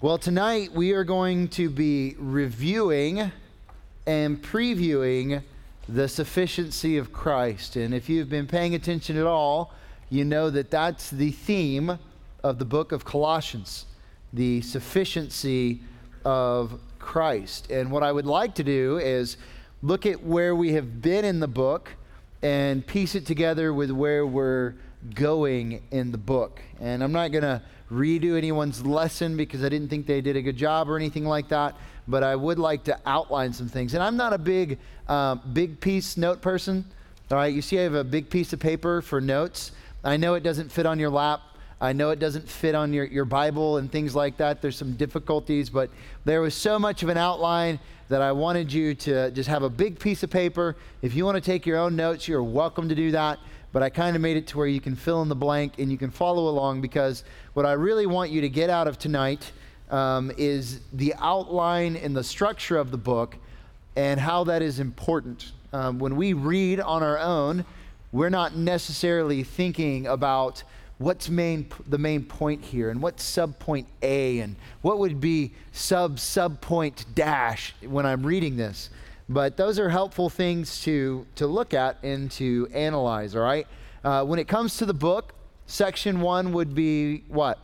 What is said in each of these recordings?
Well, tonight we are going to be reviewing and previewing the sufficiency of Christ. And if you've been paying attention at all, you know that that's the theme of the book of Colossians, the sufficiency of Christ. And what I would like to do is look at where we have been in the book and piece it together with where we're going in the book. And I'm not going to redo anyone's lesson because I didn't think they did a good job or anything like that, but I would like to outline some things. And I'm not a big piece note person. All right, you see I have a big piece of paper for notes. I know it doesn't fit on your lap. I know it doesn't fit on your Bible and things like that. There's some difficulties, but there was so much of an outline that I wanted you to just have a big piece of paper. If you want to take your own notes, you're welcome to do that. But I kind of made it to where you can fill in the blank and you can follow along, because what I really want you to get out of tonight is the outline and the structure of the book and how that is important. When we read on our own, we're not necessarily thinking about what's the main point here and what's subpoint A and what would be subpoint dash when I'm reading this. But those are helpful things to look at and to analyze, all right? When it comes to the book, section 1 would be what?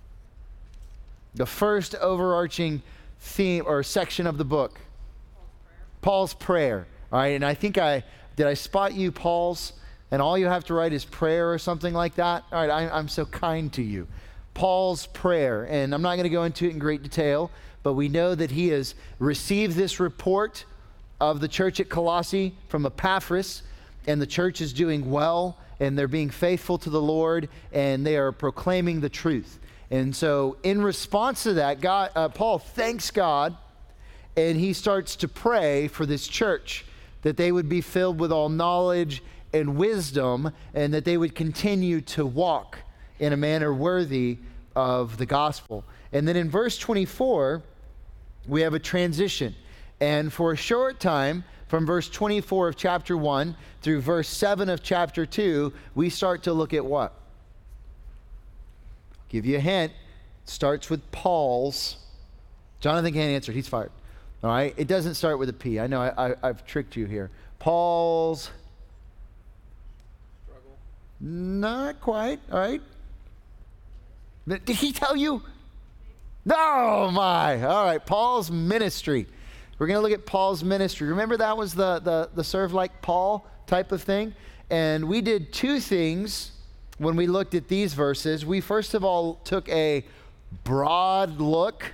The first overarching theme or section of the book. Paul's prayer. All right, and I think did I spot you, Paul's? And all you have to write is prayer or something like that? All right, I'm so kind to you. Paul's prayer, and I'm not going to go into it in great detail, but we know that he has received this report of the church at Colossae from Epaphras, and the church is doing well, and they're being faithful to the Lord, and they are proclaiming the truth. And so in response to that, Paul thanks God, and he starts to pray for this church, that they would be filled with all knowledge and wisdom, and that they would continue to walk in a manner worthy of the gospel. And then in verse 24, we have a transition. And for a short time, from verse 24 of chapter 1 through verse 7 of chapter 2, we start to look at what? Give you a hint. It starts with Paul's. Jonathan can't answer. He's fired. All right? It doesn't start with a P. I know I've tricked you here. Paul's. Struggle. Not quite. All right? Did he tell you? Oh, my. All right. Paul's ministry. We're going to look at Paul's ministry. Remember that was the serve like Paul type of thing? And we did two things when we looked at these verses. We first of all took a broad look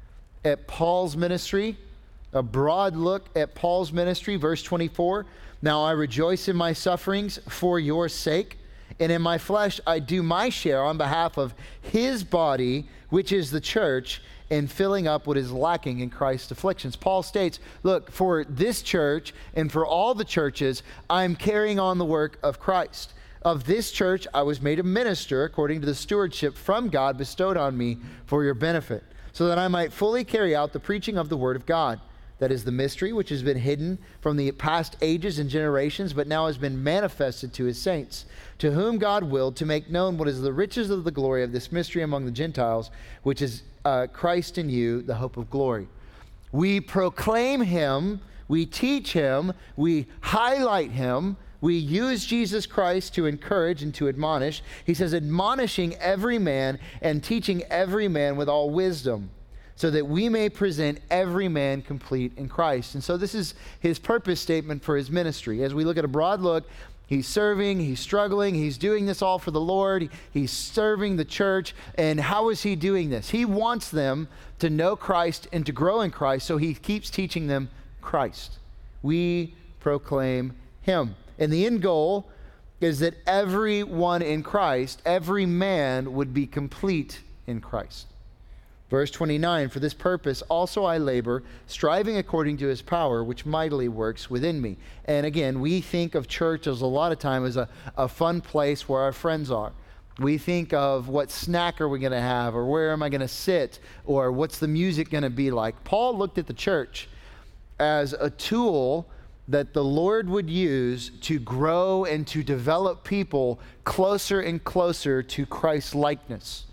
at Paul's ministry. A broad look at Paul's ministry, verse 24. Now I rejoice in my sufferings for your sake, and in my flesh I do my share on behalf of his body, which is the church, in filling up what is lacking in Christ's afflictions. Paul states, look, for this church and for all the churches, I'm carrying on the work of Christ. Of this church, I was made a minister according to the stewardship from God bestowed on me for your benefit, so that I might fully carry out the preaching of the word of God. That is the mystery which has been hidden from the past ages and generations, but now has been manifested to his saints, to whom God willed to make known what is the riches of the glory of this mystery among the Gentiles, which is Christ in you, the hope of glory. We proclaim him, we teach him, we highlight him, we use Jesus Christ to encourage and to admonish. He says, admonishing every man and teaching every man with all wisdom, so that we may present every man complete in Christ. And so this is his purpose statement for his ministry. As we look at a broad look, he's serving, he's struggling, he's doing this all for the Lord, he's serving the church. And how is he doing this? He wants them to know Christ and to grow in Christ, so he keeps teaching them Christ. We proclaim him. And the end goal is that everyone in Christ, every man, would be complete in Christ. Verse 29, for this purpose also I labor, striving according to his power, which mightily works within me. And again, we think of church as a lot of time as a fun place where our friends are. We think of what snack are we going to have, or where am I going to sit, or what's the music going to be like. Paul looked at the church as a tool that the Lord would use to grow and to develop people closer and closer to Christ's likeness.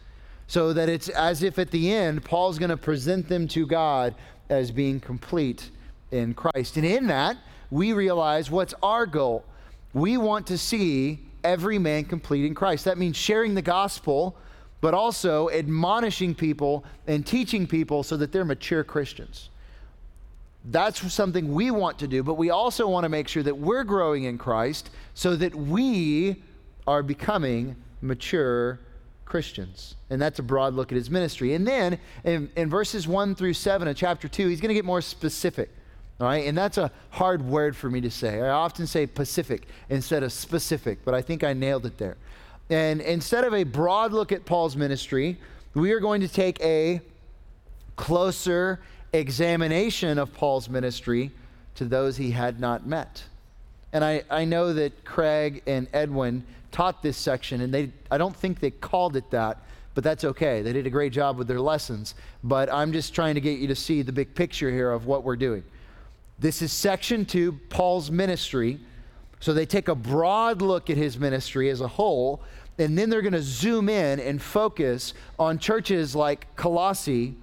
so that it's as if at the end, Paul's going to present them to God as being complete in Christ. And in that, we realize what's our goal. We want to see every man complete in Christ. That means sharing the gospel, but also admonishing people and teaching people so that they're mature Christians. That's something we want to do, but we also want to make sure that we're growing in Christ so that we are becoming mature Christians. And that's a broad look at his ministry. And then in verses 1 through 7 of chapter 2, he's going to get more specific. All right, and that's a hard word for me to say. I often say Pacific instead of specific, but I think I nailed it there. And instead of a broad look at Paul's ministry, we are going to take a closer examination of Paul's ministry to those he had not met. And I know that Craig and Edwin taught this section, and I don't think they called it that, but that's okay. They did a great job with their lessons. But I'm just trying to get you to see the big picture here of what we're doing. This is section 2, Paul's ministry. So they take a broad look at his ministry as a whole, and then they're going to zoom in and focus on churches like Colossae,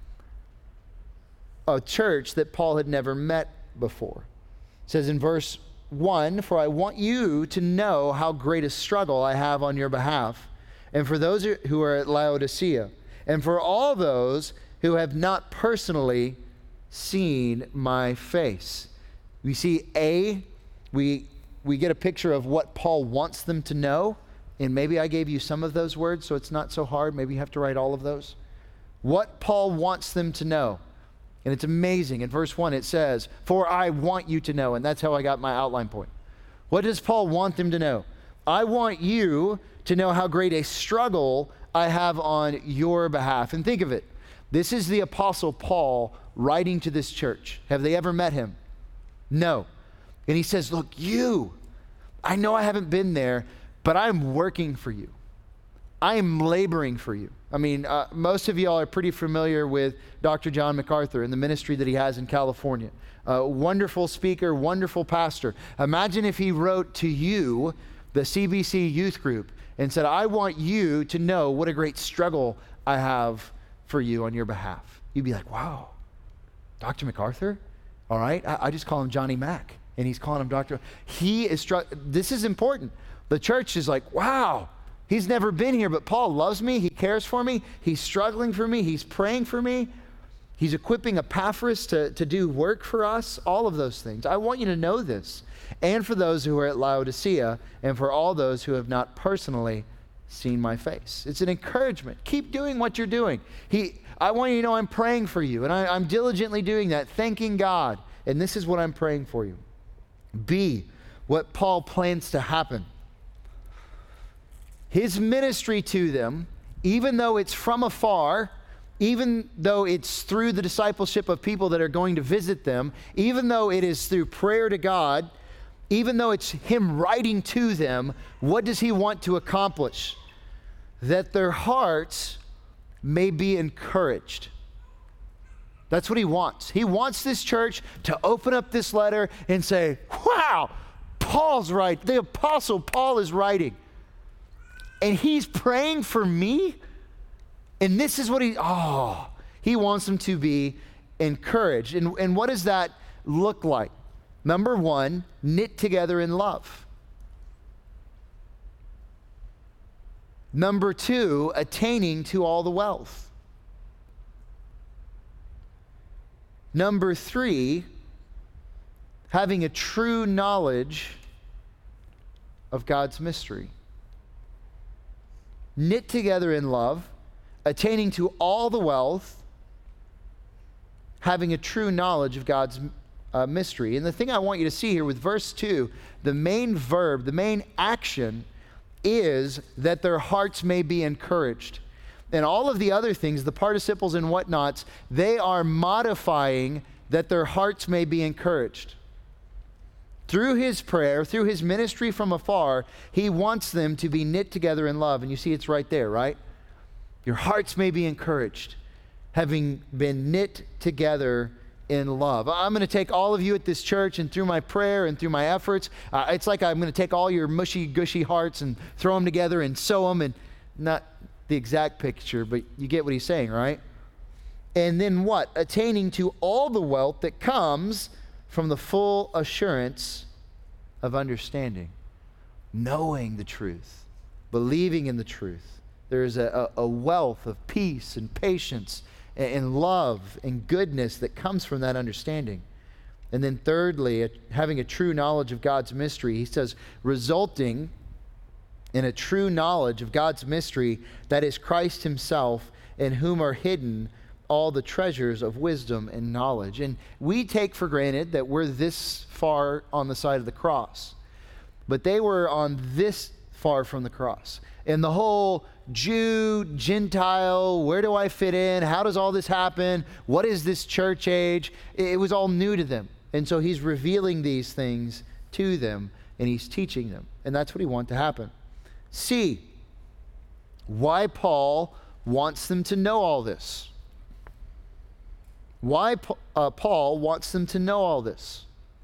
a church that Paul had never met before. It says in verse 1, "For I want you to know how great a struggle I have on your behalf, and for those who are at Laodicea, and for all those who have not personally seen my face." We see we get a picture of what Paul wants them to know, and maybe I gave you some of those words, so it's not so hard. Maybe you have to write all of those. What Paul wants them to know. And it's amazing. In verse 1 it says, "For I want you to know," and that's how I got my outline point. What does Paul want them to know? I want you to know how great a struggle I have on your behalf. And think of it. This is the Apostle Paul writing to this church. Have they ever met him? No. And he says, look, I know I haven't been there, but I'm working for you. I am laboring for you. I mean, most of y'all are pretty familiar with Dr. John MacArthur and the ministry that he has in California. Wonderful speaker, wonderful pastor. Imagine if he wrote to you, the CBC youth group, and said, I want you to know what a great struggle I have for you on your behalf. You'd be like, wow, Dr. MacArthur? All right, I just call him Johnny Mac, and he's calling him Dr. He is this is important. The church is like, wow, he's never been here, but Paul loves me, he cares for me, he's struggling for me, he's praying for me, he's equipping Epaphras to do work for us, all of those things. I want you to know this. And for those who are at Laodicea, and for all those who have not personally seen my face. It's an encouragement. Keep doing what you're doing. I want you to know I'm praying for you, and I'm diligently doing that, thanking God. And this is what I'm praying for you. B, what Paul plans to happen. His ministry to them, even though it's from afar, even though it's through the discipleship of people that are going to visit them, even though it is through prayer to God, even though it's him writing to them, what does he want to accomplish? That their hearts may be encouraged. That's what he wants. He wants this church to open up this letter and say, wow, Paul's right. The Apostle Paul is writing. And he's praying for me? And this is what he wants them to be encouraged. And what does that look like? Number one, knit together in love. Number two, attaining to all the wealth. Number three, having a true knowledge of God's mystery. Knit together in love, attaining to all the wealth, having a true knowledge of God's mystery. And the thing I want you to see here with verse 2, the main verb, the main action is that their hearts may be encouraged. And all of the other things, the participles and whatnots, they are modifying that their hearts may be encouraged. Through his prayer, through his ministry from afar, he wants them to be knit together in love. And you see it's right there, right? Your hearts may be encouraged, having been knit together in love. I'm going to take all of you at this church, and through my prayer and through my efforts, it's like I'm going to take all your mushy, gushy hearts and throw them together and sew them, and the exact picture, but you get what he's saying, right? And then what? Attaining to all the wealth that comes from the full assurance of understanding, knowing the truth, believing in the truth. There is a wealth of peace and patience and love and goodness that comes from that understanding. And then thirdly, having a true knowledge of God's mystery. He says, resulting in a true knowledge of God's mystery, that is Christ himself, in whom are hidden all the treasures of wisdom and knowledge. And we take for granted that we're this far on the side of the cross. But they were on this far from the cross. And the whole Jew, Gentile, where do I fit in? How does all this happen? What is this church age? It was all new to them. And so he's revealing these things to them, and he's teaching them. And that's what he wants to happen. C, why Paul wants them to know all this. Why Paul wants them to know all this.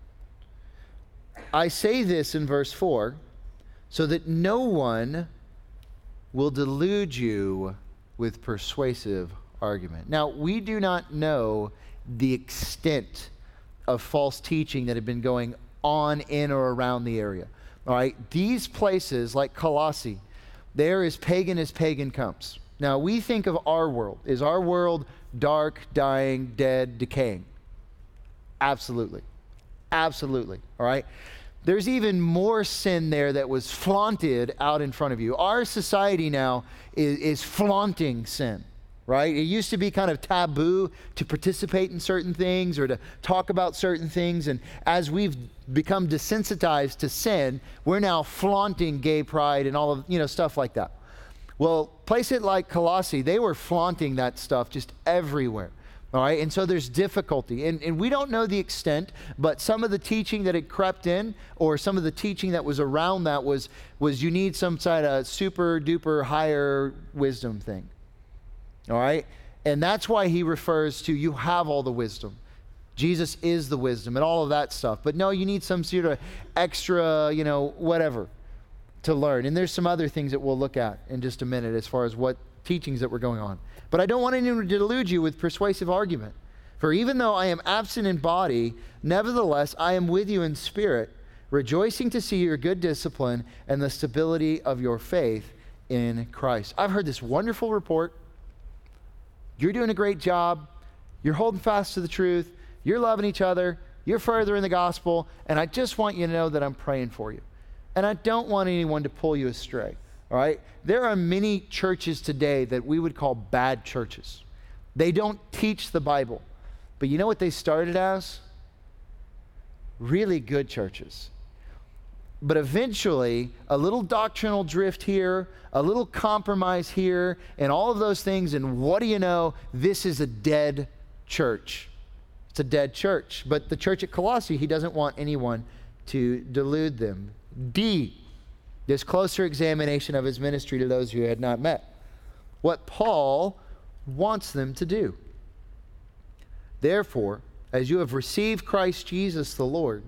I say this in verse 4, so that no one will delude you with persuasive argument. Now, we do not know the extent of false teaching that had been going on in or around the area. All right, these places like Colossae, they're as pagan comes. Now, we think of our world. Is our world dark, dying, dead, decaying? Absolutely. Absolutely. All right? There's even more sin there that was flaunted out in front of you. Our society now is flaunting sin, right? It used to be kind of taboo to participate in certain things or to talk about certain things. And as we've become desensitized to sin, we're now flaunting gay pride and all of, stuff like that. Well, place it like Colossae. They were flaunting that stuff just everywhere. All right, and so there's difficulty. And we don't know the extent, but some of the teaching that had crept in, or some of the teaching that was around that was you need some sort of super duper higher wisdom thing. All right? And that's why he refers to you have all the wisdom. Jesus is the wisdom and all of that stuff. But no, you need some sort of extra, whatever to learn. And there's some other things that we'll look at in just a minute as far as what teachings that were going on. But I don't want anyone to delude you with persuasive argument. For even though I am absent in body, nevertheless I am with you in spirit, rejoicing to see your good discipline and the stability of your faith in Christ. I've heard this wonderful report. You're doing a great job. You're holding fast to the truth. You're loving each other. You're furthering the gospel. And I just want you to know that I'm praying for you. And I don't want anyone to pull you astray. All right? There are many churches today that we would call bad churches. They don't teach the Bible. But you know what they started as? Really good churches. But eventually, a little doctrinal drift here, a little compromise here, and all of those things, and what do you know? This is a dead church. It's a dead church. But the church at Colossae, he doesn't want anyone to delude them. D, this closer examination of his ministry to those who had not met. What Paul wants them to do. Therefore, as you have received Christ Jesus the Lord,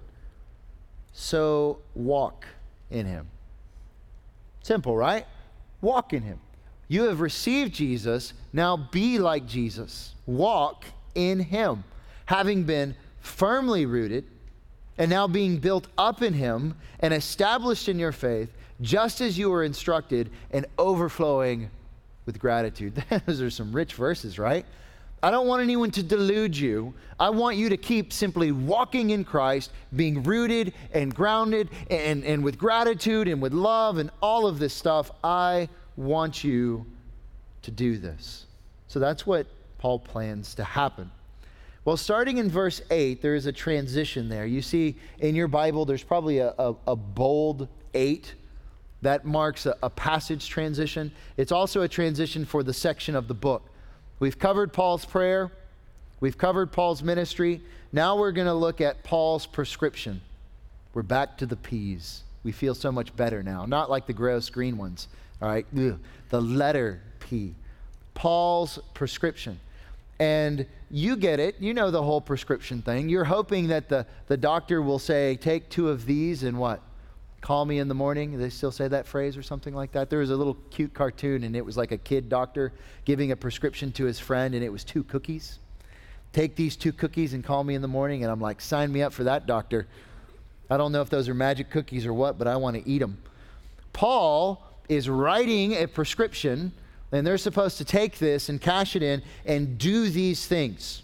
so walk in him. Simple, right? Walk in him. You have received Jesus, now be like Jesus. Walk in him, having been firmly rooted and now being built up in him and established in your faith, just as you were instructed, and overflowing with gratitude. Those are some rich verses, right? I don't want anyone to delude you. I want you to keep simply walking in Christ, being rooted and grounded and with gratitude and with love and all of this stuff. I want you to do this. So that's what Paul plans to happen. Well, starting in verse 8, there is a transition there. You see in your Bible, there's probably a bold 8. That marks a passage transition. It's also a transition for the section of the book. We've covered Paul's prayer. We've covered Paul's ministry. Now we're going to look at Paul's prescription. We're back to the P's. We feel so much better now. Not like the gross green ones. All right? Ugh. The letter P. Paul's prescription. And you get it. You know the whole prescription thing. You're hoping that the doctor will say, take 2 of these and what? Call me in the morning. Do they still say that phrase or something like that? There was a little cute cartoon, and it was like a kid doctor giving a prescription to his friend, and it was 2 cookies. Take these 2 cookies and call me in the morning. And I'm like, sign me up for that, doctor. I don't know if those are magic cookies or what, but I want to eat them. Paul is writing a prescription, and they're supposed to take this and cash it in and do these things.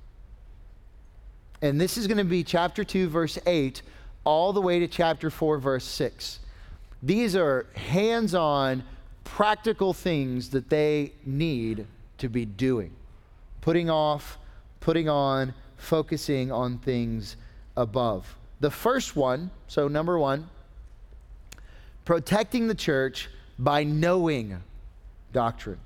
And this is going to be chapter 2, verse 8, all the way to chapter 4, verse 6. These are hands-on, practical things that they need to be doing. Putting off, putting on, focusing on things above. The first one, so number 1, protecting the church by knowing doctrine.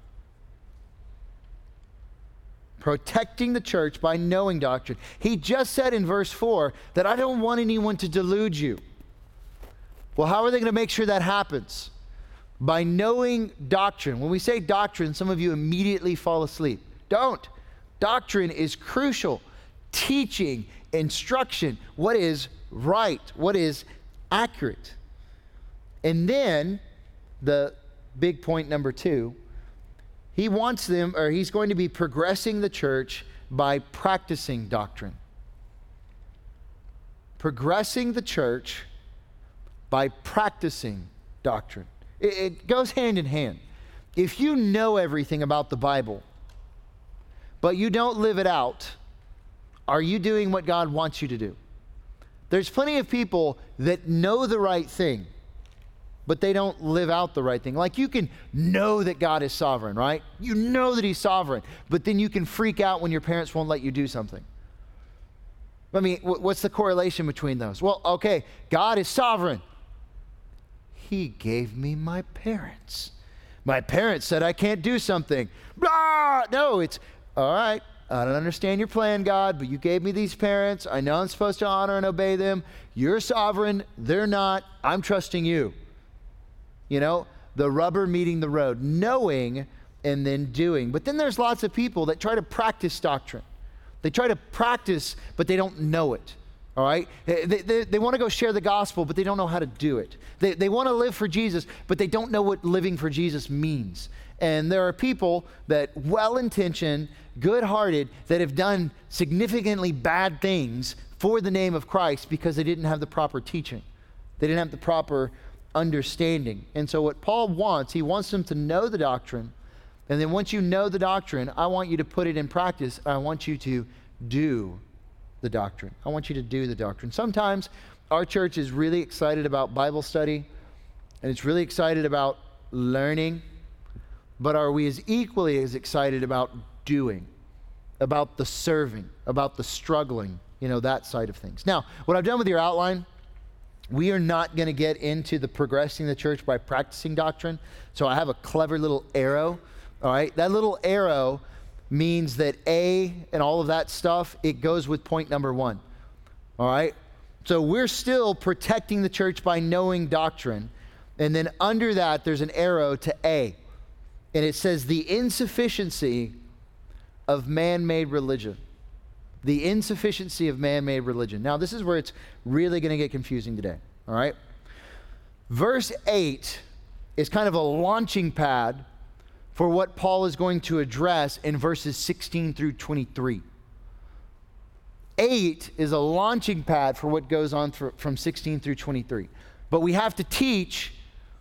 Protecting the church by knowing doctrine. He just said in verse 4 that I don't want anyone to delude you. Well, how are they going to make sure that happens? By knowing doctrine. When we say doctrine, some of you immediately fall asleep. Don't. Doctrine is crucial. Teaching, instruction, what is right, what is accurate. And then the big point number 2, he wants them, or he's going to be progressing the church by practicing doctrine. Progressing the church by practicing doctrine. It goes hand in hand. If you know everything about the Bible, but you don't live it out, are you doing what God wants you to do? There's plenty of people that know the right thing, but they don't live out the right thing. Like, you can know that God is sovereign, right? You know that he's sovereign, but then you can freak out when your parents won't let you do something. I mean, what's the correlation between those? Well, okay, God is sovereign. He gave me my parents. My parents said I can't do something. Blah! No, it's, all right, I don't understand your plan, God, but you gave me these parents. I know I'm supposed to honor and obey them. You're sovereign. They're not. I'm trusting you. You know, the rubber meeting the road, knowing and then doing. But then there's lots of people that try to practice doctrine. They try to practice, but they don't know it, all right? They want to go share the gospel, but they don't know how to do it. They want to live for Jesus, but they don't know what living for Jesus means. And there are people that, well-intentioned, good-hearted, that have done significantly bad things for the name of Christ because they didn't have the proper teaching. They didn't have the proper understanding. And so what Paul wants, he wants them to know the doctrine, and then once you know the doctrine, I want you to put it in practice. I want you to do the doctrine. I want you to do the doctrine. Sometimes our church is really excited about Bible study, and it's really excited about learning, but are we as equally as excited about doing, about the serving, about the struggling, you know, that side of things? Now, what I've done with your outline, we are not going to get into the progressing the church by practicing doctrine. So I have a clever little arrow. All right. That little arrow means that A and all of that stuff, it goes with point number 1. All right. So we're still protecting the church by knowing doctrine. And then under that, there's an arrow to A. And it says the insufficiency of man-made religion. The insufficiency of man-made religion. Now, this is where it's really going to get confusing today, all right? Verse 8 is kind of a launching pad for what Paul is going to address in verses 16 through 23. 8 is a launching pad for what goes on from 16 through 23. But we have to teach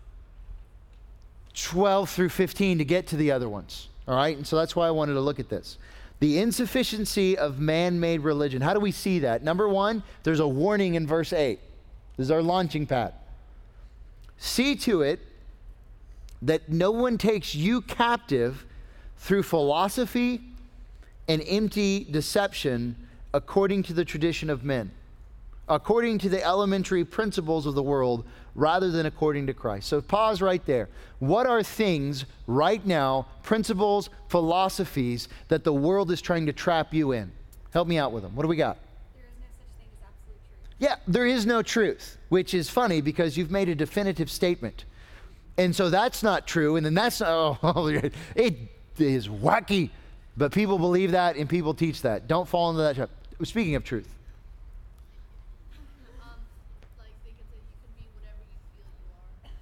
12 through 15 to get to the other ones, all right? And so that's why I wanted to look at this. The insufficiency of man-made religion. How do we see that? Number 1, there's a warning in verse 8. This is our launching pad. See to it that no one takes you captive through philosophy and empty deception according to the tradition of men, according to the elementary principles of the world, rather than according to Christ. So pause right there. What are things right now, principles, philosophies that the world is trying to trap you in? Help me out with them. What do we got? There is no such thing as absolute truth. Yeah, there is no truth, which is funny because you've made a definitive statement. And so that's not true, and then that's not, it is wacky. But people believe that and people teach that. Don't fall into that trap. Speaking of truth. Like they could say you can be whatever you feel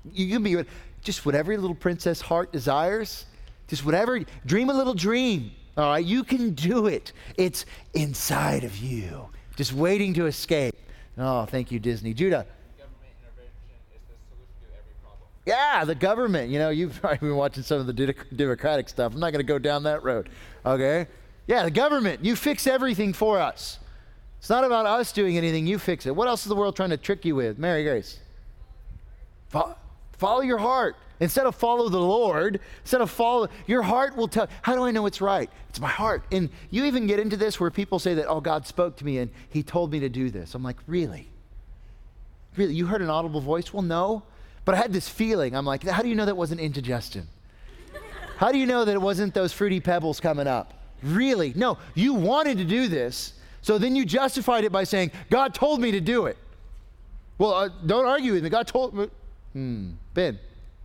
You can be just whatever your little princess heart desires. Just whatever, dream a little dream. All right, you can do it. It's inside of you, just waiting to escape. Oh, thank you, Disney. Judah. Government intervention is the solution to every problem. Yeah, the government. You know, you've probably been watching some of the Democratic stuff. I'm not going to go down that road. Okay? Yeah, the government. You fix everything for us. It's not about us doing anything. You fix it. What else is the world trying to trick you with? Mary Grace. Follow your heart. Instead of follow the Lord, instead of follow, your heart will tell, how do I know it's right? It's my heart. And you even get into this where people say that, oh, God spoke to me and he told me to do this. I'm like, really? Really? You heard an audible voice? Well, no. But I had this feeling. I'm like, how do you know that wasn't indigestion? How do you know that it wasn't those fruity pebbles coming up? Really? No, you wanted to do this. So then you justified it by saying, God told me to do it. Well, don't argue with me. God told me. Ben.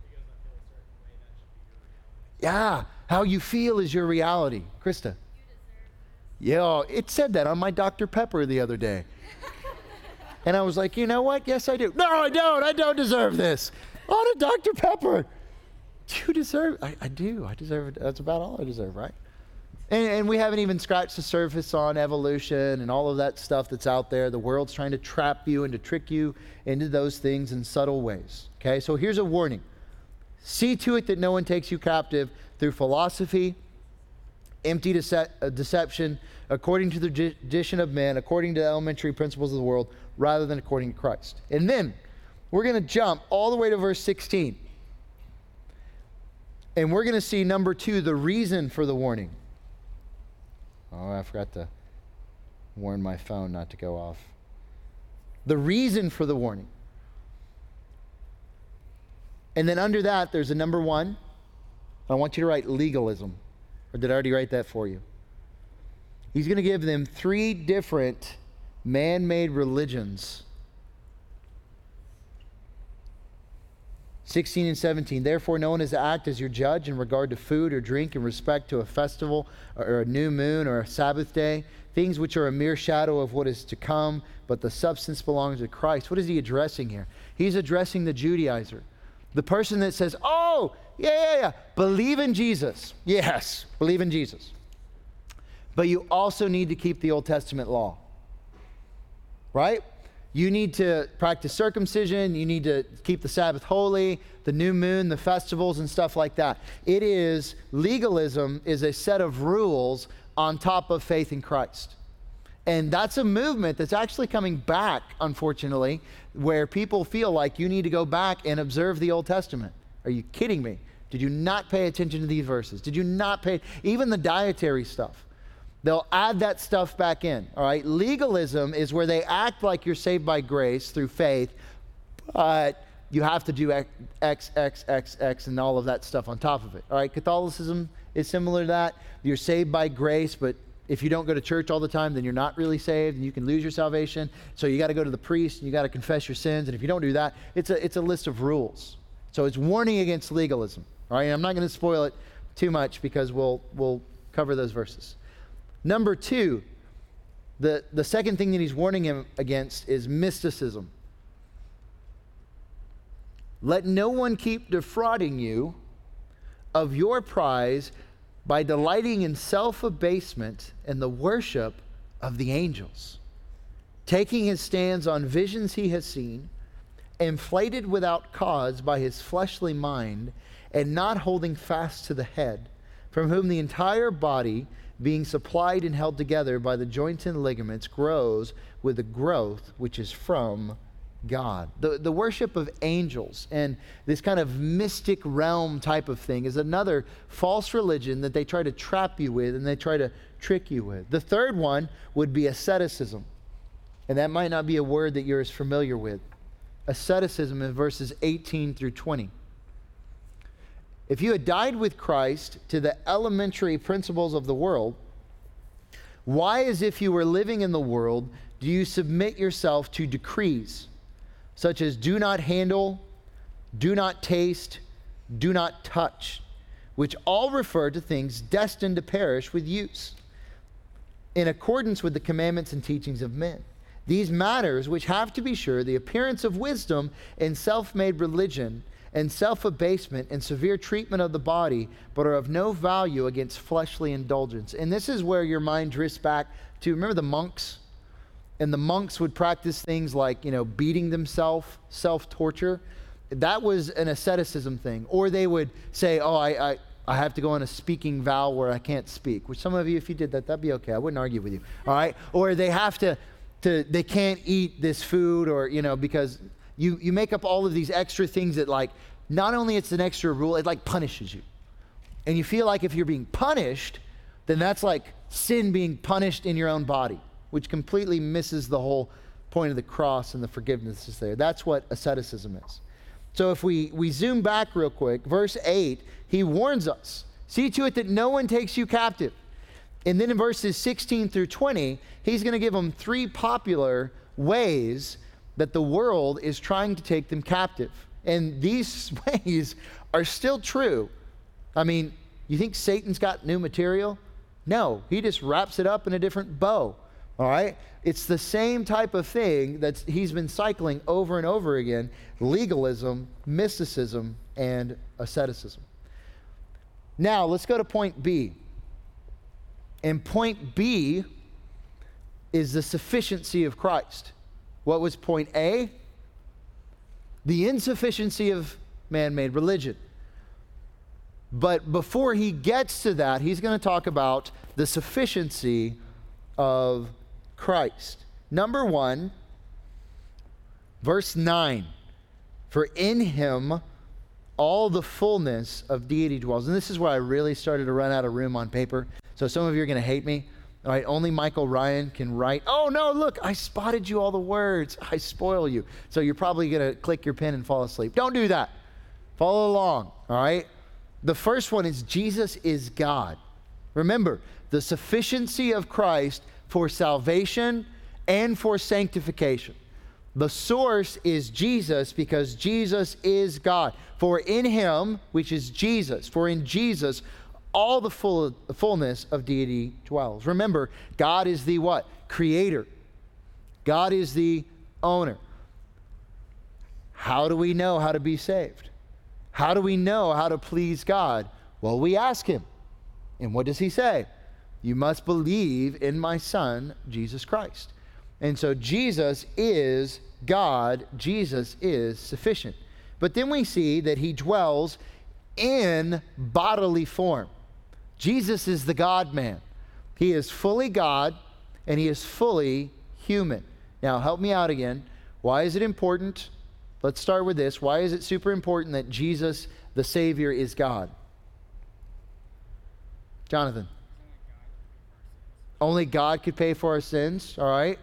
Yeah, how you feel is your reality. Krista. Yeah, it said that on my Dr. Pepper the other day. And I was like, you know what? Yes, I do. No, I don't. I don't deserve this. On a Dr. Pepper. You deserve, I do. I deserve it. That's about all I deserve, right? And we haven't even scratched the surface on evolution and all of that stuff that's out there. The world's trying to trap you and to trick you into those things in subtle ways. Okay, so here's a warning. See to it that no one takes you captive through philosophy, empty deception, according to the tradition of men, according to the elementary principles of the world, rather than according to Christ. And then we're going to jump all the way to verse 16. And we're going to see number 2, the reason for the warning. Oh, I forgot to warn my phone not to go off. The reason for the warning. And then under that, there's a number 1. I want you to write legalism. Or did I already write that for you? He's going to give them 3 different man-made religions. 16 and 17. Therefore, no one is to act as your judge in regard to food or drink in respect to a festival or a new moon or a Sabbath day, things which are a mere shadow of what is to come, but the substance belongs to Christ. What is he addressing here? He's addressing the Judaizer. The person that says, oh, yeah, believe in Jesus. Yes, believe in Jesus. But you also need to keep the Old Testament law. Right? You need to practice circumcision. You need to keep the Sabbath holy, the new moon, the festivals, and stuff like that. Legalism is a set of rules on top of faith in Christ. And that's a movement that's actually coming back, unfortunately, where people feel like you need to go back and observe the Old Testament. Are you kidding me? Did you not pay attention to these verses? Did you not pay, even the dietary stuff? They'll add that stuff back in, all right? Legalism is where they act like you're saved by grace through faith, but you have to do X, and all of that stuff on top of it, all right? Catholicism is similar to that. You're saved by grace, but if you don't go to church all the time, then you're not really saved, and you can lose your salvation. So you got to go to the priest, and you got to confess your sins, and if you don't do that, it's a list of rules. So it's warning against legalism, all right? And I'm not going to spoil it too much because we'll cover those verses. Number 2, the second thing that he's warning him against is mysticism. Let no one keep defrauding you of your prize by delighting in self-abasement and the worship of the angels, taking his stands on visions he has seen, inflated without cause by his fleshly mind, and not holding fast to the head, from whom the entire body, being supplied and held together by the joints and ligaments, grows with the growth which is from God. The worship of angels and this kind of mystic realm type of thing is another false religion that they try to trap you with and they try to trick you with. The third one would be asceticism. And that might not be a word that you're as familiar with. Asceticism in verses 18 through 20. If you had died with Christ to the elementary principles of the world, why, as if you were living in the world, do you submit yourself to decrees such as do not handle, do not taste, do not touch, which all refer to things destined to perish with use, in accordance with the commandments and teachings of men? These matters, which have to be sure, the appearance of wisdom in self-made religion and self-abasement and severe treatment of the body, but are of no value against fleshly indulgence. And this is where your mind drifts back to, remember the monks? And the monks would practice things like, beating themselves, self-torture. That was an asceticism thing. Or they would say, I have to go on a speaking vow where I can't speak. Which some of you, if you did that, that'd be okay. I wouldn't argue with you. All right? Or they have they can't eat this food, or, because you make up all of these extra things that, like, not only it's an extra rule, it like punishes you. And you feel like if you're being punished, then that's like sin being punished in your own body, which completely misses the whole point of the cross and the forgiveness is there. That's what asceticism is. So if we zoom back real quick, verse 8, he warns us, see to it that no one takes you captive. And then in verses 16 through 20, he's going to give them 3 popular ways that the world is trying to take them captive. And these ways are still true. I mean, you think Satan's got new material? No, he just wraps it up in a different bow. All right? It's the same type of thing that he's been cycling over and over again: legalism, mysticism, and asceticism. Now, let's go to point B. And point B is the sufficiency of Christ. What was point A? The insufficiency of man-made religion. But before he gets to that, he's going to talk about the sufficiency of Christ. Number 1, verse 9. For in him all the fullness of deity dwells. And this is where I really started to run out of room on paper. So some of you are going to hate me. All right, only Michael Ryan can write. Oh no, look, I spotted you all the words. I spoil you. So you're probably going to click your pen and fall asleep. Don't do that. Follow along, all right? The first one is Jesus is God. Remember, the sufficiency of Christ for salvation and for sanctification. The source is Jesus because Jesus is God. For in him, which is Jesus, for in Jesus, all the fullness of deity dwells. Remember, God is the what? Creator. God is the owner. How do we know how to be saved? How do we know how to please God? Well, we ask him. And what does he say? You must believe in my Son, Jesus Christ. And so Jesus is God. Jesus is sufficient. But then we see that he dwells in bodily form. Jesus is the God-man. He is fully God and he is fully human. Now, help me out again. Why is it important? Let's start with this. Why is it super important that Jesus, the Savior, is God? Jonathan. Only God could pay for our sins, all right?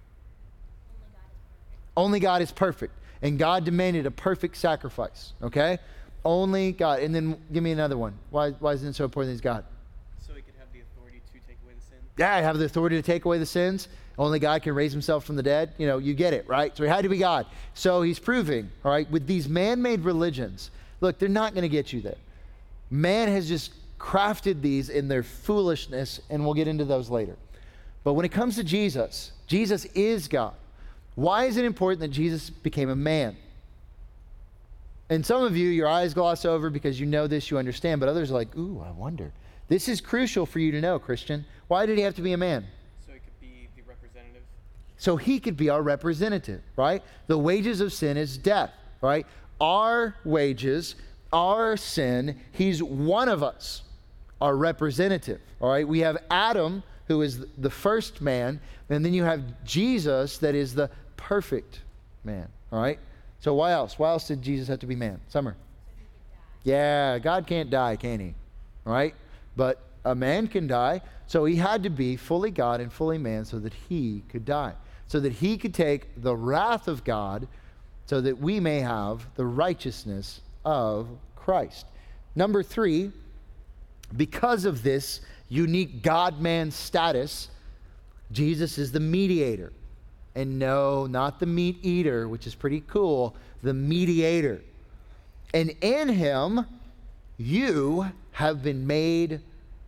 Only God is perfect. And God demanded a perfect sacrifice, okay? Only God. And then give me another one. Why is it so important that he's God? So he could have the authority to take away the sin? Yeah, I have the authority to take away the sins. Only God can raise himself from the dead. You get it, right? So he had to be God. So he's proving, all right, with these man-made religions, look, they're not going to get you there. Man has just crafted these in their foolishness, and we'll get into those later. But when it comes to Jesus, Jesus is God. Why is it important that Jesus became a man? And some of you, your eyes gloss over because you know this, you understand, but others are like, ooh, I wonder. This is crucial for you to know, Christian. Why did he have to be a man? So he could be the representative? So he could be our representative, right? The wages of sin is death, right? Our wages, our sin, he's one of us, our representative, all right? We have Adam, who is the first man, and then you have Jesus, that is the perfect man, all right? So why else? Why else did Jesus have to be man? Summer. Yeah, God can't die, can he? All right? But a man can die, so he had to be fully God and fully man so that he could die, so that he could take the wrath of God so that we may have the righteousness of Christ. Number 3, because of this unique God-man status, Jesus is the mediator. And no, not the meat eater, which is pretty cool, the mediator. And in him, you have been made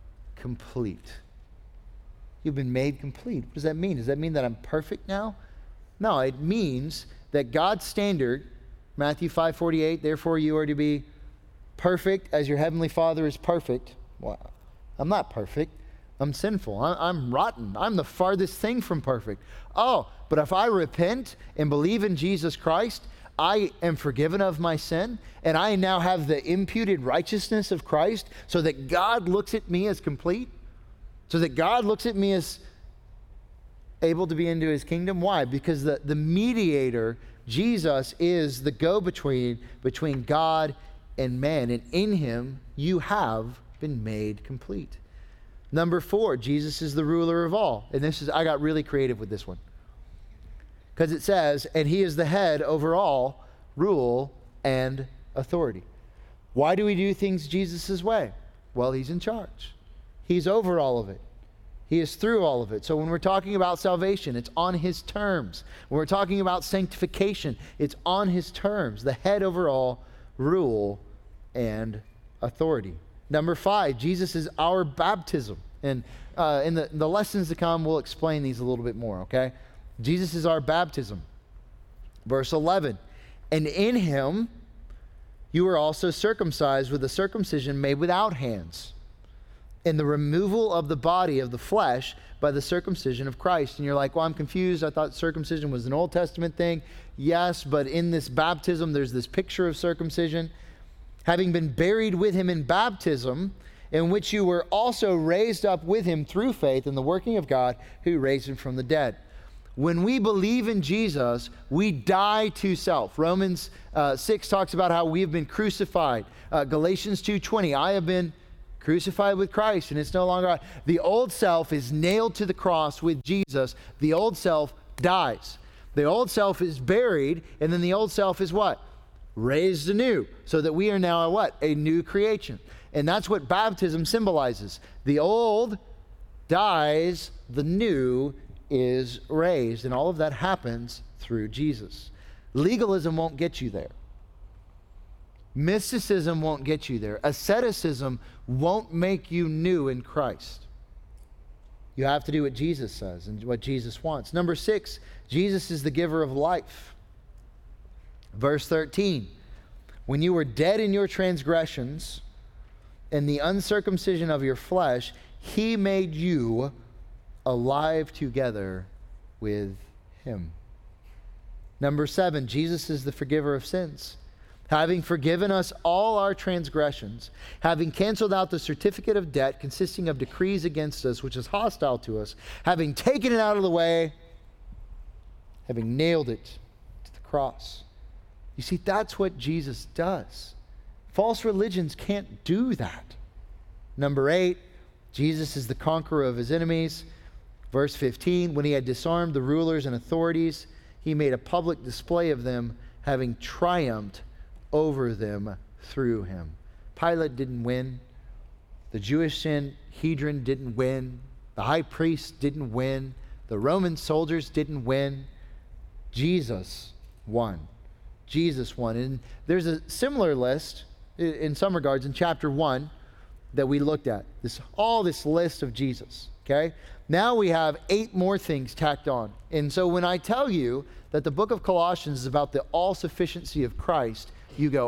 complete. You've been made complete. What does that mean? Does that mean that I'm perfect now? No, it means that God's standard, Matthew 5:48, therefore you are to be perfect as your heavenly Father is perfect. Well, I'm not perfect. I'm sinful. I'm rotten. I'm the farthest thing from perfect. Oh, but if I repent and believe in Jesus Christ, I am forgiven of my sin, and I now have the imputed righteousness of Christ, so that God looks at me as complete, so that God looks at me as able to be into his kingdom. Why? Because the mediator, Jesus, is the go-between between God and man, and in him you have been made complete. Number 4, Jesus is the ruler of all. And I got really creative with this one. Because it says, and he is the head over all rule and authority. Why do we do things Jesus' way? Well, he's in charge. He's over all of it. He is through all of it. So when we're talking about salvation, it's on his terms. When we're talking about sanctification, it's on his terms. The head over all rule and authority. Number 5, Jesus is our baptism. And in the lessons to come, we'll explain these a little bit more, okay? Jesus is our baptism. Verse 11, and in him you were also circumcised with a circumcision made without hands, in the removal of the body of the flesh by the circumcision of Christ. And you're like, well, I'm confused. I thought circumcision was an Old Testament thing. Yes, but in this baptism, there's this picture of circumcision. Having been buried with him in baptism, in which you were also raised up with him through faith in the working of God who raised him from the dead. When we believe in Jesus, we die to self. Romans 6 talks about how we have been crucified. Galatians 2:20, I have been crucified with Christ, and it's no longer I. The old self is nailed to the cross with Jesus. The old self dies. The old self is buried, and then the old self is what? Raised anew, so that we are now a what? A new creation. And that's what baptism symbolizes. The old dies, the new is raised, and all of that happens through Jesus. Legalism won't get you there. Mysticism won't get you there. Asceticism won't make you new in Christ. You have to do what Jesus says and what Jesus wants. Number 6, Jesus is the giver of life. Verse 13, when you were dead in your transgressions and the uncircumcision of your flesh, he made you alive together with him. Number 7, Jesus is the forgiver of sins. Having forgiven us all our transgressions, having canceled out the certificate of debt consisting of decrees against us, which is hostile to us, having taken it out of the way, having nailed it to the cross. You see, that's what Jesus does. False religions can't do that. Number 8, Jesus is the conqueror of his enemies. Verse 15, when he had disarmed the rulers and authorities, he made a public display of them, having triumphed over them through him. Pilate didn't win. The Jewish Sanhedrin didn't win. The high priest didn't win. The Roman soldiers didn't win. Jesus won. Jesus won. And there's a similar list in some regards in chapter 1 that we looked at. All this list of Jesus, okay? Now we have 8 more things tacked on. And so when I tell you that the book of Colossians is about the all-sufficiency of Christ, you go,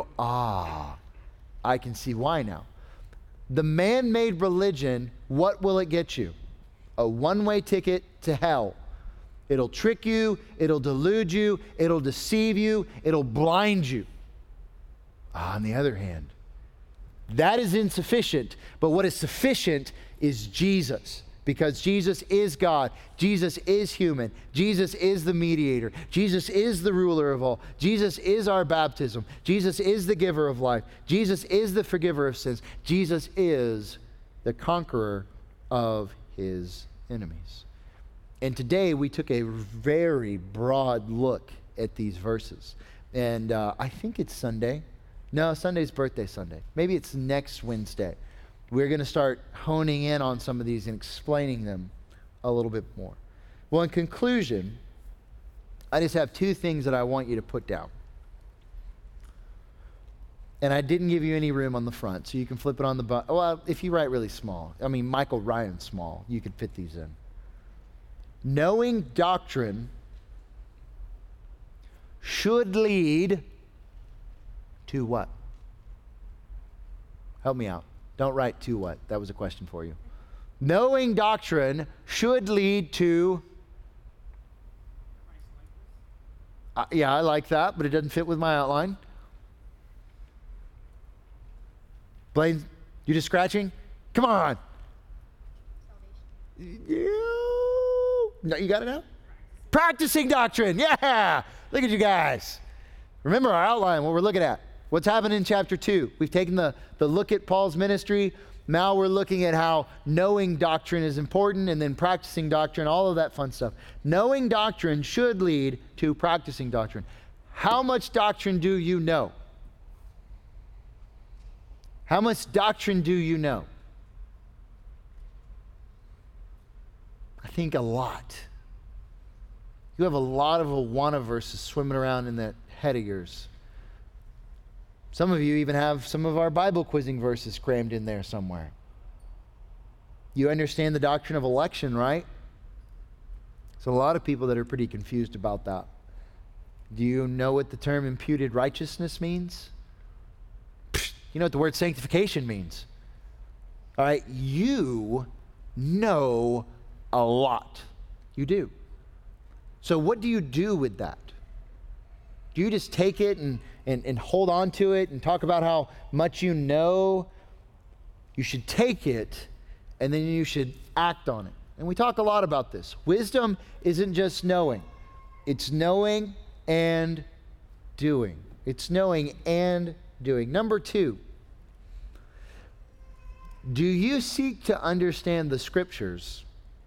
I can see why now. The man-made religion, what will it get you? A one-way ticket to hell. It'll trick you, it'll delude you, it'll deceive you, it'll blind you. On the other hand, that is insufficient, but what is sufficient is Jesus. Because Jesus is God. Jesus is human. Jesus is the mediator. Jesus is the ruler of all. Jesus is our baptism. Jesus is the giver of life. Jesus is the forgiver of sins. Jesus is the conqueror of his enemies. And today we took a very broad look at these verses. And I think it's Sunday. No, Sunday's birthday Sunday. Maybe it's next Wednesday. We're going to start honing in on some of these and explaining them a little bit more. Well, in conclusion, I just have 2 things that I want you to put down. And I didn't give you any room on the front, so you can flip it on the bottom. Well, if you write really small. I mean, Michael Ryan small. You could fit these in. Knowing doctrine should lead to what? Help me out. Don't write to what. That was a question for you. Knowing doctrine should lead to... yeah, I like that, but it doesn't fit with my outline. Blaine, you just scratching? Come on. No, you got it now? Practicing doctrine. Yeah. Look at you guys. Remember our outline, what we're looking at. What's happened in chapter 2? We've taken the look at Paul's ministry. Now we're looking at how knowing doctrine is important and then practicing doctrine, all of that fun stuff. Knowing doctrine should lead to practicing doctrine. How much doctrine do you know? How much doctrine do you know? I think a lot. You have a lot of Awana verses swimming around in that head of yours. Some of you even have some of our Bible quizzing verses crammed in there somewhere. You understand the doctrine of election, right? There's a lot of people that are pretty confused about that. Do you know what the term imputed righteousness means? You know what the word sanctification means. All right, you know a lot. You do. So what do you do with that? Do you just take it and hold on to it and talk about how much you know? You should take it and then you should act on it. And we talk a lot about this. Wisdom isn't just knowing. It's knowing and doing. It's knowing and doing. Number 2, do you seek to understand the scriptures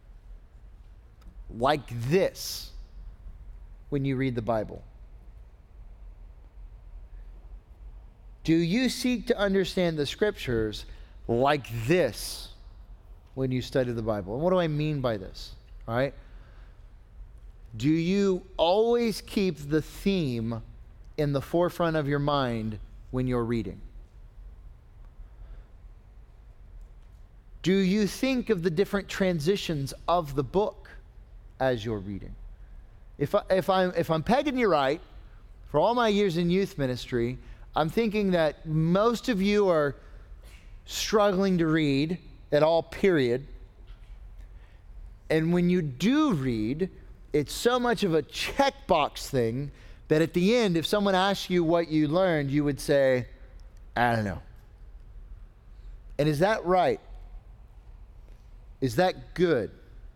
like this when you read the Bible? Do you seek to understand the scriptures like this when you study the Bible? And what do I mean by this? All right? Do you always keep the theme in the forefront of your mind when you're reading? Do you think of the different transitions of the book as you're reading? If I'm pegging you right, for all my years in youth ministry, I'm thinking that most of you are struggling to read at all, period. And when you do read, it's so much of a checkbox thing that at the end, if someone asks you what you learned, you would say, I don't know. And is that right? Is that good?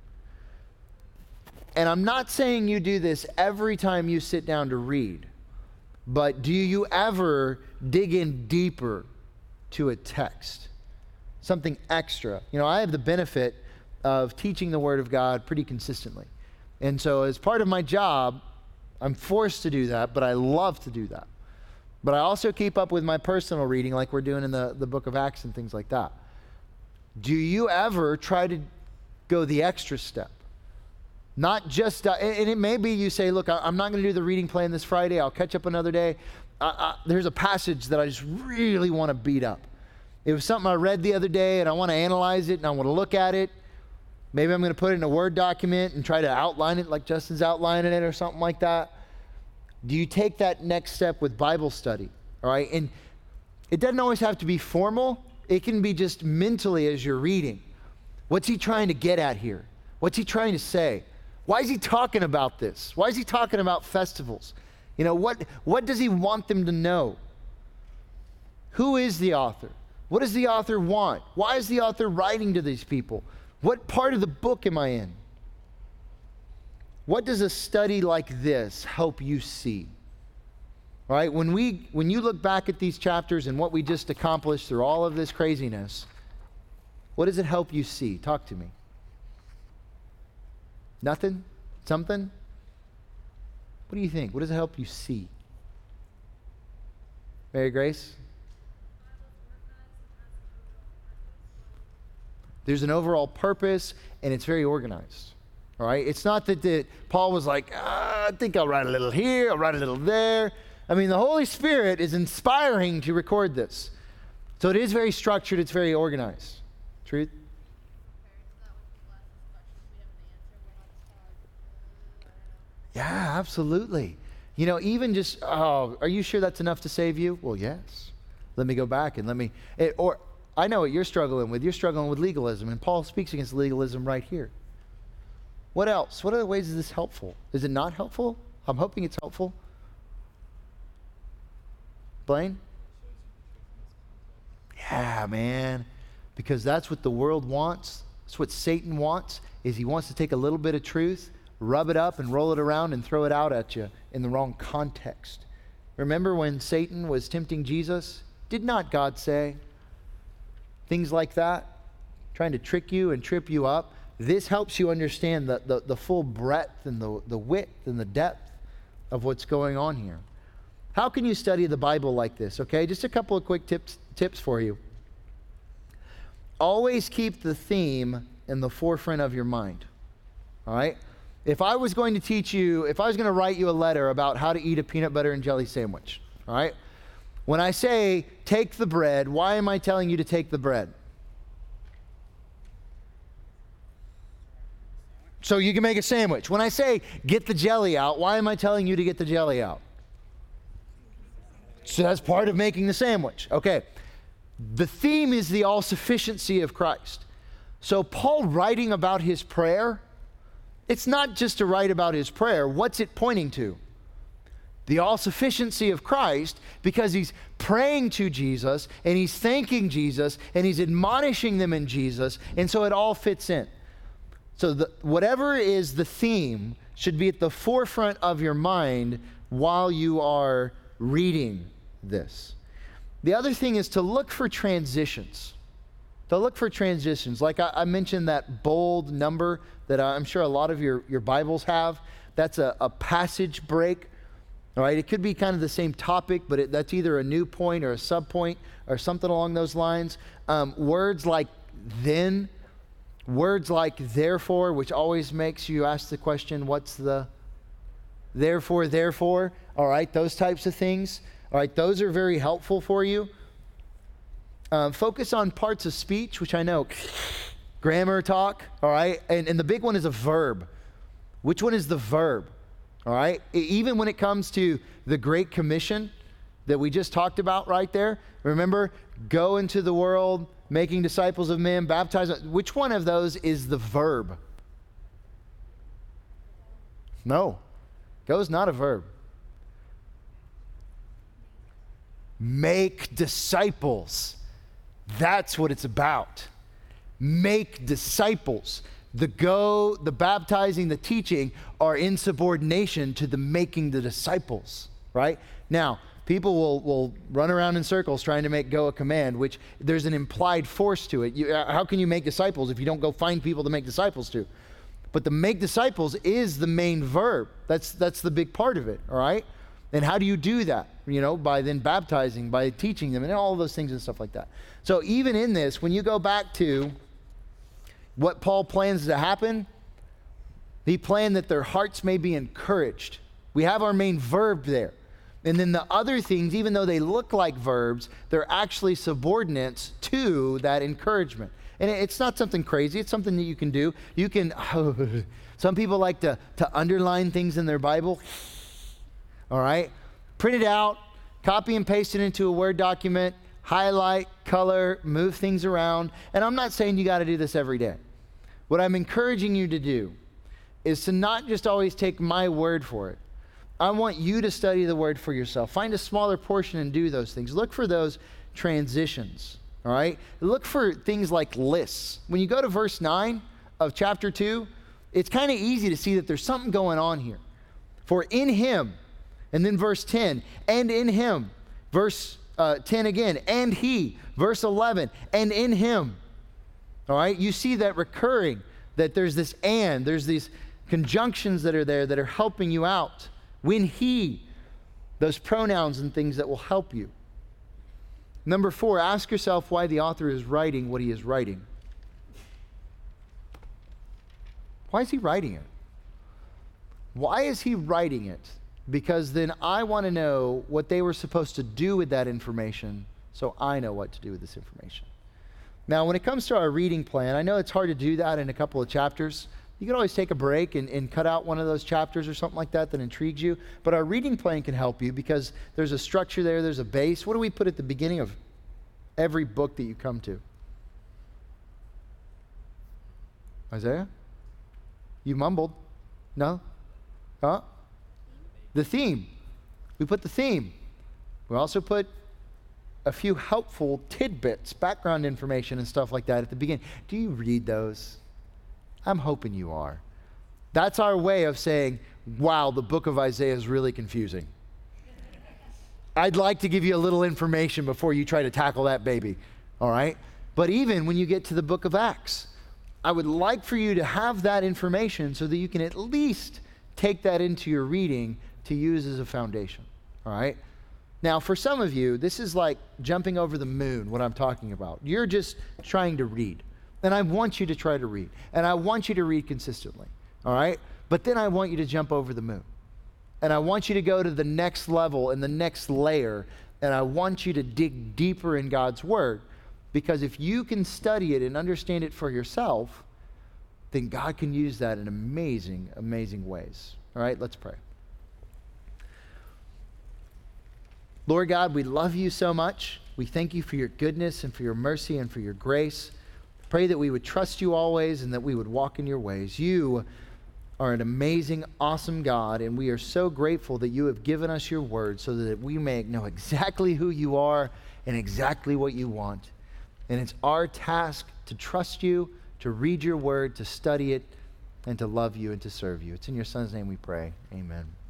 And I'm not saying you do this every time you sit down to read, but do you ever dig in deeper to a text? Something extra. You know, I have the benefit of teaching the Word of God pretty consistently. And so as part of my job, I'm forced to do that, but I love to do that. But I also keep up with my personal reading like we're doing in the book of Acts and things like that. Do you ever try to go the extra step? Not just, and it may be you say, look, I'm not going to do the reading plan this Friday. I'll catch up another day. There's a passage that I just really want to beat up. It was something I read the other day and I want to analyze it and I want to look at it. Maybe I'm going to put it in a Word document and try to outline it like Justin's outlining it or something like that. Do you take that next step with Bible study? All right. And it doesn't always have to be formal. It can be just mentally as you're reading. What's he trying to get at here? What's he trying to say? Why is he talking about this? Why is he talking about festivals? You know, what does he want them to know? Who is the author? What does the author want? Why is the author writing to these people? What part of the book am I in? What does a study like this help you see? All right, when you look back at these chapters and what we just accomplished through all of this craziness, what does it help you see? Talk to me. Nothing? Something? What do you think? What does it help you see? Mary Grace? There's an overall purpose, and it's very organized. All right? It's not that Paul was like, I think I'll write a little here, I'll write a little there. I mean, the Holy Spirit is inspiring to record this. So it is very structured, it's very organized. Truth? Yeah, absolutely. You know, even just, oh, are you sure that's enough to save you? Well, yes. Let me go back and or I know what you're struggling with. You're struggling with legalism, and Paul speaks against legalism right here. What else? What other ways is this helpful? Is it not helpful? I'm hoping it's helpful. Blaine? Yeah, man. Because that's what the world wants. That's what Satan wants, is he wants to take a little bit of truth, rub it up and roll it around and throw it out at you in the wrong context. Remember when Satan was tempting Jesus? Did not God say? Things like that, trying to trick you and trip you up. This helps you understand the full breadth and the width and the depth of what's going on here. How can you study the Bible like this? Okay, just a couple of quick tips for you. Always keep the theme in the forefront of your mind. All right? If I was going to write you a letter about how to eat a peanut butter and jelly sandwich, all right? When I say take the bread, why am I telling you to take the bread? So you can make a sandwich. When I say get the jelly out, why am I telling you to get the jelly out? So that's part of making the sandwich. Okay. The theme is the all-sufficiency of Christ. So Paul writing about his prayer, it's not just to write about his prayer. What's it pointing to? The all-sufficiency of Christ, because he's praying to Jesus, and he's thanking Jesus, and he's admonishing them in Jesus, and so it all fits in. So whatever is the theme should be at the forefront of your mind while you are reading this. The other thing is to look for transitions. Like I mentioned that bold number that I'm sure a lot of your Bibles have. That's a passage break. All right, it could be kind of the same topic, but that's either a new point or a sub-point or something along those lines. Words like then, words like therefore, which always makes you ask the question, what's the therefore? All right, those types of things. All right, those are very helpful for you. Focus on parts of speech, which I know, grammar talk, all right? And the big one is a verb. Which one is the verb? All right? Even when it comes to the Great Commission that we just talked about right there, remember, go into the world, making disciples of men, baptize. Which one of those is the verb? No. Go is not a verb. Make disciples. That's what it's about. Make disciples. The go, the baptizing, the teaching are in subordination to the making the disciples, right? Now, people will run around in circles trying to make go a command, which there's an implied force to it. How can you make disciples if you don't go find people to make disciples to? But the make disciples is the main verb. That's the big part of it, all right? And how do you do that? You know, by then baptizing, by teaching them, and all of those things and stuff like that. So even in this, when you go back to what Paul plans to happen, he planned that their hearts may be encouraged. We have our main verb there. And then the other things, even though they look like verbs, they're actually subordinates to that encouragement. And it's not something crazy. It's something that you can do. You can, some people like to underline things in their Bible. All right? Print it out, copy and paste it into a Word document, highlight, color, move things around. And I'm not saying you got to do this every day. What I'm encouraging you to do is to not just always take my word for it. I want you to study the word for yourself. Find a smaller portion and do those things. Look for those transitions, all right? Look for things like lists. When you go to verse 9 of chapter 2, it's kind of easy to see that there's something going on here. For in him, and then verse 10, and in him, verse 10 again, and he, verse 11, and in him. All right, you see that recurring, that there's this and, there's these conjunctions that are there that are helping you out. When he, those pronouns and things that will help you. Number 4, ask yourself why the author is writing what he is writing. Why is he writing it? Why is he writing it? Because then I want to know what they were supposed to do with that information, so I know what to do with this information. Now, when it comes to our reading plan, I know it's hard to do that in a couple of chapters, You can always take a break and cut out one of those chapters or something like that intrigues you. But our reading plan can help you because there's a structure there, there's a base. What do we put at the beginning of every book that you come to? Isaiah? You mumbled. No? Huh? The theme. We put the theme. We also put a few helpful tidbits, background information and stuff like that at the beginning. Do you read those? I'm hoping you are. That's our way of saying, wow, the book of Isaiah is really confusing. I'd like to give you a little information before you try to tackle that baby, all right? But even when you get to the book of Acts, I would like for you to have that information so that you can at least take that into your reading to use as a foundation, all right? Now, for some of you, this is like jumping over the moon, what I'm talking about. You're just trying to read. And I want you to try to read. And I want you to read consistently, all right? But then I want you to jump over the moon. And I want you to go to the next level and the next layer. And I want you to dig deeper in God's Word. Because if you can study it and understand it for yourself, then God can use that in amazing, amazing ways. All right, let's pray. Lord God, we love you so much. We thank you for your goodness and for your mercy and for your grace. Pray that we would trust you always and that we would walk in your ways. You are an amazing, awesome God, and we are so grateful that you have given us your word so that we may know exactly who you are and exactly what you want. And it's our task to trust you, to read your word, to study it, and to love you and to serve you. It's in your Son's name we pray. Amen.